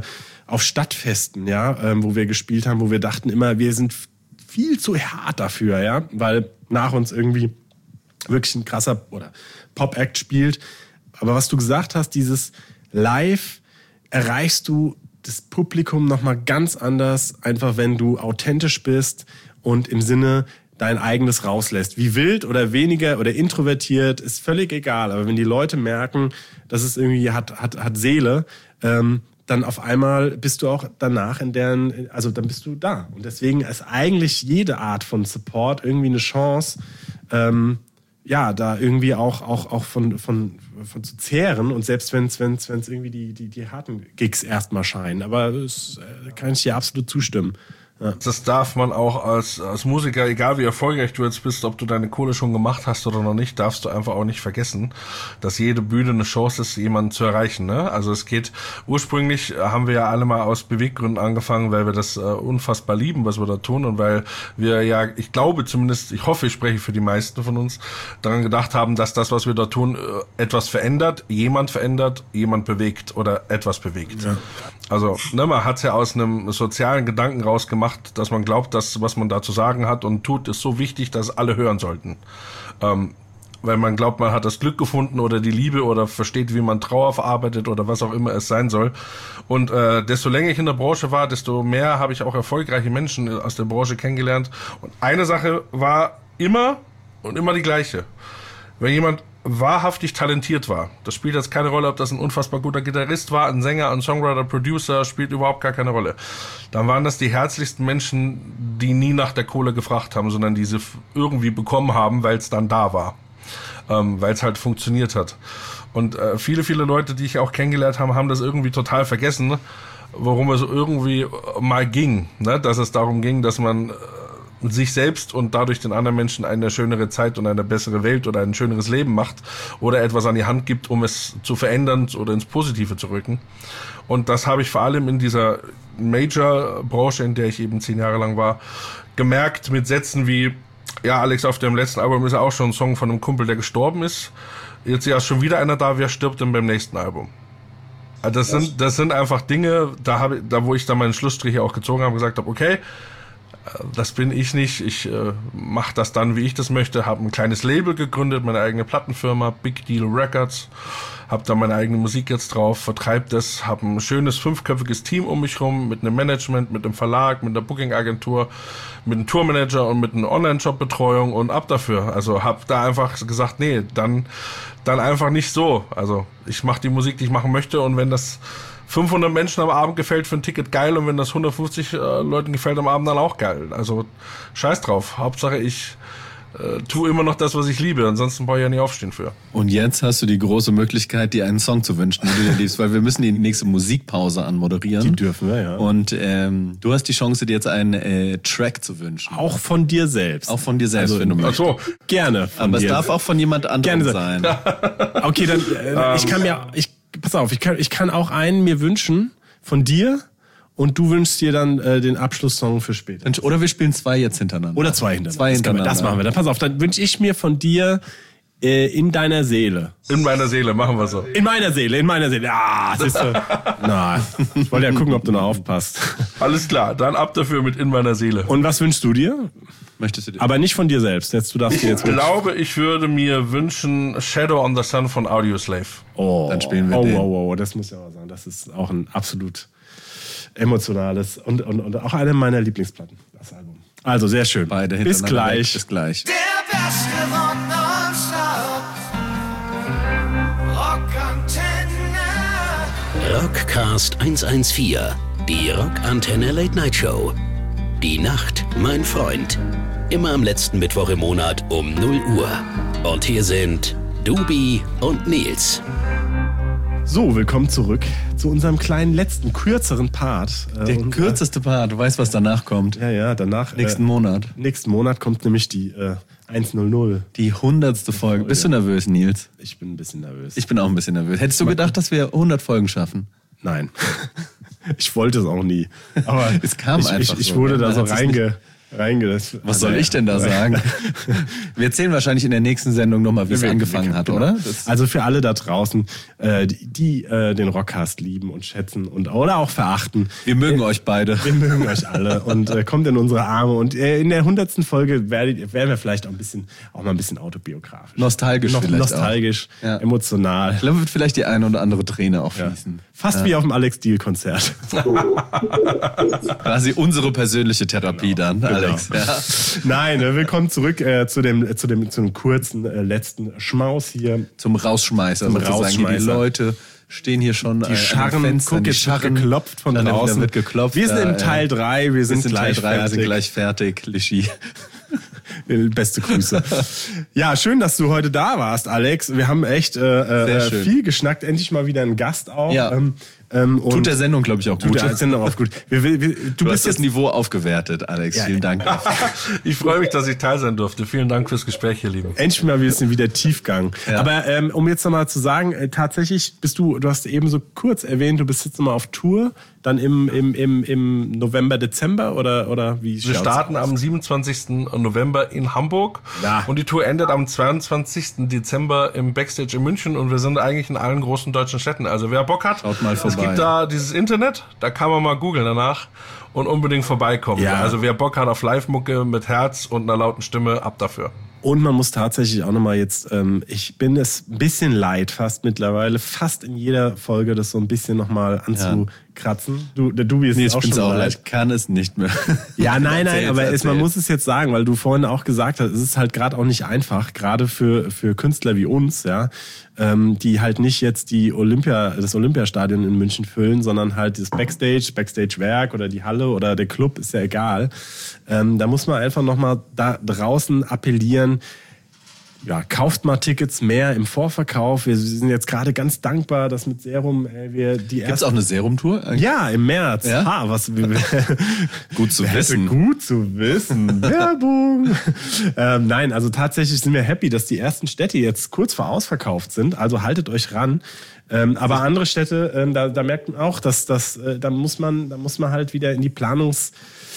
auf Stadtfesten, ja, ähm, wo wir gespielt haben, wo wir dachten immer, wir sind viel zu hart dafür, ja, weil nach uns irgendwie wirklich ein krasser oder Pop-Act spielt. Aber was du gesagt hast, dieses Live erreichst du das Publikum nochmal ganz anders, einfach wenn du authentisch bist und im Sinne dein eigenes rauslässt. Wie wild oder weniger oder introvertiert, ist völlig egal. Aber wenn die Leute merken, dass es irgendwie hat, hat, hat Seele, ähm, dann auf einmal bist du auch danach in deren, also dann bist du da. Und deswegen ist eigentlich jede Art von Support irgendwie eine Chance, ähm, ja, da irgendwie auch, auch, auch von, von, von zu zehren. Und selbst wenn es wenn's, wenn's irgendwie die, die, die harten Gigs erstmal scheinen. Aber das äh, kann ich dir absolut zustimmen. Ja. Das darf man auch als, als Musiker, egal wie erfolgreich du jetzt bist, ob du deine Kohle schon gemacht hast oder noch nicht, darfst du einfach auch nicht vergessen, dass jede Bühne eine Chance ist, jemanden zu erreichen. Ne? Also es geht, ursprünglich haben wir ja alle mal aus Beweggründen angefangen, weil wir das äh, unfassbar lieben, was wir da tun und weil wir ja, ich glaube zumindest, ich hoffe, ich spreche für die meisten von uns, daran gedacht haben, dass das, was wir da tun, äh, etwas verändert, jemand verändert, jemand bewegt oder etwas bewegt. Ja. Also ne, man hat es ja aus einem sozialen Gedanken rausgemacht, dass man glaubt, dass was man da zu sagen hat und tut, ist so wichtig, dass alle hören sollten. Ähm, weil man glaubt, man hat das Glück gefunden oder die Liebe oder versteht, wie man Trauer verarbeitet oder was auch immer es sein soll. Und äh, desto länger ich in der Branche war, desto mehr habe ich auch erfolgreiche Menschen aus der Branche kennengelernt. Und eine Sache war immer und immer die gleiche. Wenn jemand wahrhaftig talentiert war. Das spielt jetzt keine Rolle, ob das ein unfassbar guter Gitarrist war, ein Sänger, ein Songwriter, Producer, spielt überhaupt gar keine Rolle. Dann waren das die herzlichsten Menschen, die nie nach der Kohle gefragt haben, sondern die sie irgendwie bekommen haben, weil es dann da war. Ähm, weil es halt funktioniert hat. Und äh, viele, viele Leute, die ich auch kennengelernt habe, haben das irgendwie total vergessen, worum es irgendwie mal ging. Ne? Dass es darum ging, dass man sich selbst und dadurch den anderen Menschen eine schönere Zeit und eine bessere Welt oder ein schöneres Leben macht oder etwas an die Hand gibt, um es zu verändern oder ins Positive zu rücken. Und das habe ich vor allem in dieser Major-Branche, in der ich eben zehn Jahre lang war, gemerkt mit Sätzen wie, ja Alex, auf dem letzten Album ist ja auch schon ein Song von einem Kumpel, der gestorben ist. Jetzt ja schon wieder einer da, wer stirbt denn beim nächsten Album? Das sind, das sind einfach Dinge, da habe, da wo ich dann meinen Schlussstrich auch gezogen habe und gesagt habe, okay, das bin ich nicht, ich äh, mache das dann, wie ich das möchte, habe ein kleines Label gegründet, meine eigene Plattenfirma, Big Deal Records, habe da meine eigene Musik jetzt drauf, vertreibe das, habe ein schönes fünfköpfiges Team um mich rum, mit einem Management, mit einem Verlag, mit einer Booking-Agentur, mit einem Tourmanager und mit einer Online-Shop-Betreuung und ab dafür. Also habe da einfach gesagt, nee, dann, dann einfach nicht so. Also ich mache die Musik, die ich machen möchte und wenn das fünfhundert Menschen am Abend gefällt für ein Ticket, geil, und wenn das hundertfünfzig äh, Leuten gefällt am Abend, dann auch geil. Also scheiß drauf. Hauptsache ich äh, tue immer noch das, was ich liebe. Ansonsten brauche ich ja nicht aufstehen für. Und jetzt hast du die große Möglichkeit, dir einen Song zu wünschen, den du dir liebst, weil wir müssen die nächste Musikpause anmoderieren. Die dürfen wir, ja. Und ähm, du hast die Chance, dir jetzt einen äh, Track zu wünschen. Auch von dir selbst. Auch von dir selbst, also, wenn du möchtest. Ach so. Gerne. Von Aber dir. es darf auch von jemand anderem Gerne sein. Okay, dann äh, ich kann mir, ich pass auf, ich kann, ich kann auch einen mir wünschen von dir und du wünschst dir dann äh, den Abschlusssong für später. Oder wir spielen zwei jetzt hintereinander. Oder zwei hintereinander. Zwei hintereinander. Das machen wir. Dann pass auf, dann wünsche ich mir von dir äh, in deiner Seele. In meiner Seele, machen wir so. In meiner Seele, in meiner Seele. Ah, das ist so. Na, ich wollte ja gucken, ob du noch aufpasst. Alles klar, dann ab dafür mit In meiner Seele. Und was wünschst du dir? Möchtest du dir? Aber nicht von dir selbst. Jetzt, du darfst dir Ich jetzt wünschen. glaube, ich würde mir wünschen Shadow on the Sun von Audioslave. Oh, Dann spielen wir oh, den. Oh, oh, oh, das muss ich auch sagen. Das ist auch ein absolut emotionales und, und, und auch eine meiner Lieblingsplatten, das Album. Also sehr schön. Beide Bis hintereinander gleich. weg. Bis gleich. Der beste Rock nonstop. Rockantenne. Rockcast hundertvierzehn, die Rockantenne Late Night Show. Die Nacht, mein Freund. Immer am letzten Mittwoch im Monat um null Uhr. Und hier sind Dubi und Nils. So, willkommen zurück zu unserem kleinen letzten, kürzeren Part. Der Und, kürzeste Part. Du weißt, was danach kommt. Ja, ja, danach. Nächsten äh, Monat. Nächsten Monat kommt nämlich die äh, hundertzehn. Die hundertste Folge. Bist du nervös, Nils? Ich bin ein bisschen nervös. Ich bin auch ein bisschen nervös. Hättest du gedacht, dass wir hundert Folgen schaffen? Nein. Ich wollte es auch nie. Aber Es kam ich, einfach ich, ich so. wurde da Man so hat sich's reinge, reingelassen. Was soll ich denn da sagen? Wir erzählen wahrscheinlich in der nächsten Sendung nochmal, wie es angefangen hat, oder? Das Also für alle da draußen, äh, die, die äh, den Rockcast lieben und schätzen und oder auch verachten. wir mögen euch beide. Wir mögen euch alle und äh, kommt in unsere Arme. Und äh, in der hundertsten Folge werdet, werden wir vielleicht auch ein bisschen, auch mal ein bisschen autobiografisch. Nostalgisch Noch, vielleicht Nostalgisch, auch. Ja. emotional. Ich glaube, wird vielleicht die eine oder andere Träne auch Ja. fließen. Fast Ja. wie auf dem Alex Deal-Konzert. Quasi unsere persönliche Therapie dann, Alex. Ja. Nein, äh, willkommen zurück äh, zu dem, zu dem, zu dem kurzen äh, letzten Schmaus hier. Zum Rausschmeißer Zum sozusagen. Hier Rausschmeißer. Die Leute stehen hier schon Die Scharren, guck, jetzt wird geklopft von dann draußen. wird geklopft. Wir sind Ja, im Teil drei, wir Wir sind, sind gleich Teil drei, wir fertig. sind gleich fertig. Lischi. Beste Grüße. Ja, schön, dass du heute da warst, Alex. Wir haben echt äh, Sehr äh, schön. viel geschnackt. Endlich mal wieder ein Gast auch. Ja. Ähm, ähm, und Tut der Sendung, glaube ich, auch tut gut. der Sendung auch gut. Wir, wir, wir, du, Du bist hast das jetzt Niveau aufgewertet, Alex. Ja. Vielen Dank. Ich freue mich, dass ich teil sein durfte. Vielen Dank fürs Gespräch, ihr Lieben. endlich mal ein bisschen wieder Tiefgang. Ja. Aber ähm, um jetzt nochmal zu sagen, äh, tatsächlich bist du, du hast eben so kurz erwähnt, du bist jetzt nochmal auf Tour, dann im, im, im, im November, Dezember oder, oder wie Wir schaut's starten aus? am siebenundzwanzigsten November in Hamburg Ja. und die Tour endet am zweiundzwanzigsten Dezember im Backstage in München und wir sind eigentlich in allen großen deutschen Städten. Also wer Bock hat, Schaut mal es vorbei. gibt da dieses Internet, da kann man mal googeln danach und unbedingt vorbeikommen. Ja. Also wer Bock hat auf Live-Mucke mit Herz und einer lauten Stimme, ab dafür. Und man muss tatsächlich auch nochmal jetzt, ähm, ich bin es ein bisschen leid, fast mittlerweile, fast in jeder Folge das so ein bisschen nochmal anzukratzen. Du, der Dubi ist Nee, ich auch bin's schon auch leid. leid. Kann es nicht mehr. Ja, nein, nein, Erzähl's, aber es, man erzähl's. muss es jetzt sagen, weil du vorhin auch gesagt hast, es ist halt gerade auch nicht einfach, gerade für, für Künstler wie uns, ja, ähm, die halt nicht jetzt die Olympia, das Olympiastadion in München füllen, sondern halt das Backstage, Backstage-Werk oder die Halle oder der Club, ist ja egal. Ähm, da muss man einfach nochmal da draußen appellieren, ja, kauft mal Tickets mehr im Vorverkauf. Wir sind jetzt gerade ganz dankbar, dass mit Serum äh, wir die Gibt's erste... auch eine Serumtour? eigentlich? Ja, im März. Ja? Ha, was Gut zu Hätte wissen. Gut zu wissen. Werbung. ähm, nein, also tatsächlich sind wir happy, dass die ersten Städte jetzt kurz vor ausverkauft sind. Also haltet euch ran. Ähm, aber andere Städte, ähm, da, da merkt man auch, dass das, äh, da muss man, da muss man halt wieder in die Planungs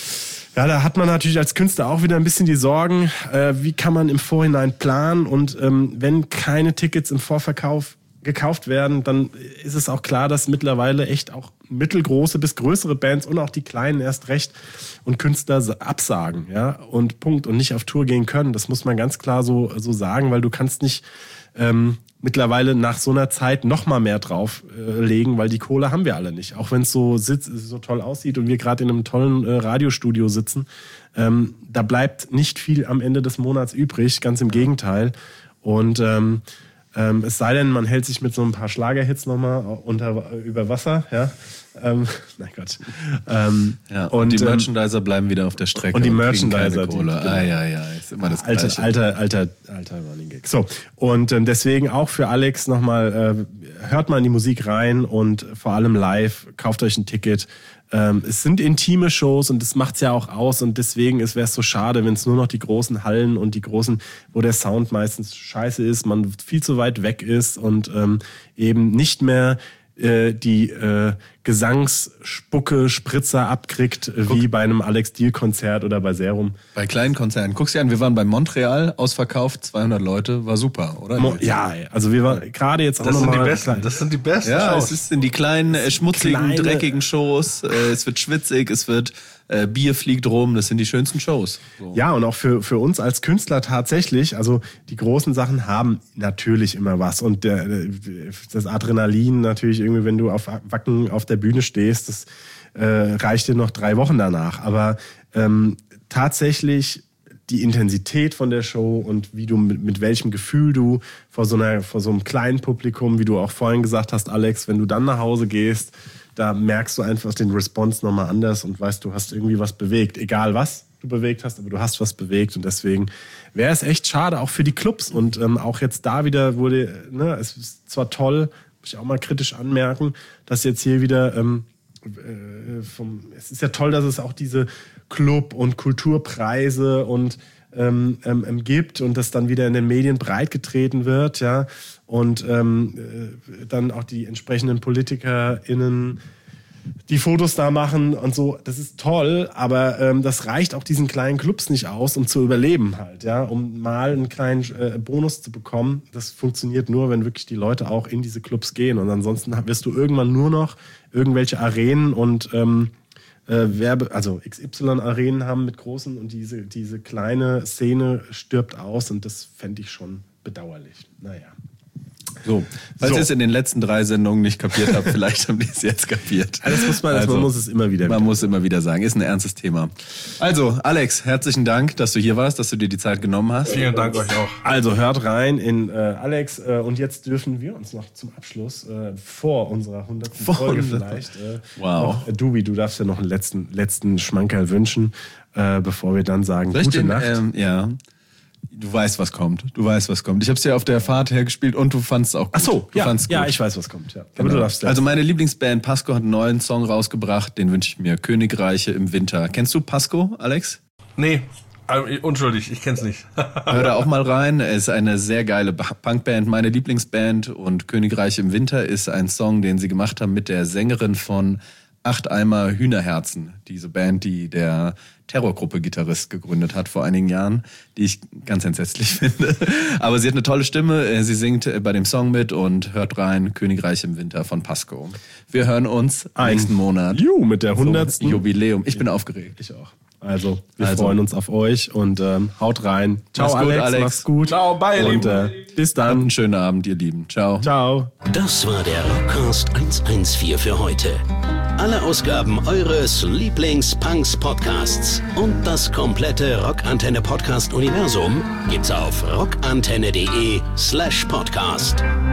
Ja, da hat man natürlich als Künstler auch wieder ein bisschen die Sorgen, äh, wie kann man im Vorhinein planen und ähm, wenn keine Tickets im Vorverkauf gekauft werden, dann ist es auch klar, dass mittlerweile echt auch mittelgroße bis größere Bands und auch die kleinen erst recht und Künstler absagen, ja, und Punkt und nicht auf Tour gehen können. Das muss man ganz klar so, so sagen, weil du kannst nicht ähm, mittlerweile nach so einer Zeit noch mal mehr drauflegen, äh, weil die Kohle haben wir alle nicht. Auch wenn es so sitz, so toll aussieht und wir gerade in einem tollen äh, Radiostudio sitzen, ähm, da bleibt nicht viel am Ende des Monats übrig, ganz im Gegenteil. Und ähm, ähm, es sei denn, man hält sich mit so ein paar Schlagerhits noch mal unter über Wasser, ja. Ähm, nein Gott. Ähm, Ja, und, und die ähm, Merchandiser bleiben wieder auf der Strecke. und die kriegen Merchandiser, keine Kohle. die- genau. Ah, ja, ja, ist immer das Alter, Gleiche. alter, alter, alter Running Gag. So, und ähm, deswegen auch für Alex nochmal, äh, hört mal in die Musik rein und vor allem live, kauft euch ein Ticket. Ähm, es sind intime Shows und das macht's ja auch aus und deswegen wäre es so schade, wenn es nur noch die großen Hallen und die großen, wo der Sound meistens scheiße ist, man viel zu weit weg ist und ähm, eben nicht mehr äh, die äh, Gesangsspucke, Spritzer abkriegt, äh, wie bei einem Alex Deal-Konzert oder bei Serum. Bei kleinen Konzernen. Guck's dir an, wir waren bei Montreal, ausverkauft, zweihundert Leute, war super, oder? Mo- Ja, also wir waren gerade jetzt auch Das sind die nochmal... besten. Das sind die besten Ja, Shows. es ist in die kleinen, äh, schmutzigen, Kleine- dreckigen Shows. Äh, es wird schwitzig, es wird äh, Bier fliegt rum. Das sind die schönsten Shows. So. Ja, und auch für, für uns als Künstler tatsächlich, also die großen Sachen haben natürlich immer was. Und der, das Adrenalin natürlich irgendwie, wenn du auf Wacken auf der Bühne stehst, das äh, reicht dir noch drei Wochen danach. Aber ähm, tatsächlich die Intensität von der Show und wie du mit, mit welchem Gefühl du vor so einer, vor so einem kleinen Publikum, wie du auch vorhin gesagt hast, Alex, wenn du dann nach Hause gehst, da merkst du einfach den Response nochmal anders und weißt, du hast irgendwie was bewegt. Egal was du bewegt hast, aber du hast was bewegt und deswegen wäre es echt schade, auch für die Clubs und ähm, auch jetzt da wieder wurde, ne, es ist zwar toll, muss ich auch mal kritisch anmerken, dass jetzt hier wieder ähm, äh, vom, es ist ja toll, dass es auch diese Club- und Kulturpreise und ähm, ähm, gibt und das dann wieder in den Medien breitgetreten wird, ja, und ähm, äh, dann auch die entsprechenden PolitikerInnen die Fotos da machen und so, das ist toll, aber ähm, das reicht auch diesen kleinen Clubs nicht aus, um zu überleben halt, ja, um mal einen kleinen äh, Bonus zu bekommen. Das funktioniert nur, wenn wirklich die Leute auch in diese Clubs gehen und ansonsten wirst du irgendwann nur noch irgendwelche Arenen und ähm, äh, Werbe, also X Y-Arenen haben mit großen und diese, diese kleine Szene stirbt aus und das fände ich schon bedauerlich. Naja. So, falls So. ihr es in den letzten drei Sendungen nicht kapiert habt, vielleicht haben die es jetzt kapiert. Das muss man, also, man muss es immer wieder Man muss immer wieder sagen, ist ein ernstes Thema. Also, Alex, herzlichen Dank, dass du hier warst, dass du dir die Zeit genommen hast. Vielen Dank euch auch. Also hört rein in äh, Alex äh, und jetzt dürfen wir uns noch zum Abschluss äh, vor unserer hundertsten Vor Folge hundert. vielleicht äh, Wow. noch, äh, Dubi, du darfst ja noch einen letzten, letzten Schmankerl wünschen, äh, bevor wir dann sagen, Soll ich gute den, Nacht. ähm, ja. Du weißt, was kommt. Du weißt, was kommt. Ich habe es dir auf der Fahrt hergespielt und du fandst es auch gut. Ach so, du ja, fandst ja, gut. ich weiß, was kommt. Ja. Aber Genau. du darfst Also meine Lieblingsband Pasco hat einen neuen Song rausgebracht, den wünsche ich mir. Königreiche im Winter. Kennst du Pasco, Alex? Nee, äh, unschuldig, ich kenn's nicht. Hör da auch mal rein. Es ist eine sehr geile Ba- Punkband, meine Lieblingsband. Und Königreich im Winter ist ein Song, den sie gemacht haben mit der Sängerin von Acht Eimer Hühnerherzen. Diese Band, die der Terrorgruppe-Gitarrist gegründet hat vor einigen Jahren, die ich ganz entsetzlich finde. Aber sie hat eine tolle Stimme. Sie singt bei dem Song mit und hört rein. Königreich im Winter von Pasco. Wir hören uns nächsten Monat. Ju, mit der zum hundertsten Jubiläum. Ich bin aufgeregt. Ich auch. Also, wir Also. freuen uns auf euch und ähm, haut rein. Ciao, Mach's gut, Alex, Alex. Mach's gut. Ciao, bye, Und Lieben. äh, bis Habt dann. einen schönen Abend, ihr Lieben. Ciao. Ciao. Das war der Rockcast hundertvierzehn für heute. Alle Ausgaben eures Lieblings-Punks-Podcasts und das komplette Rockantenne-Podcast-Universum gibt's auf rockantenne.de slash podcast.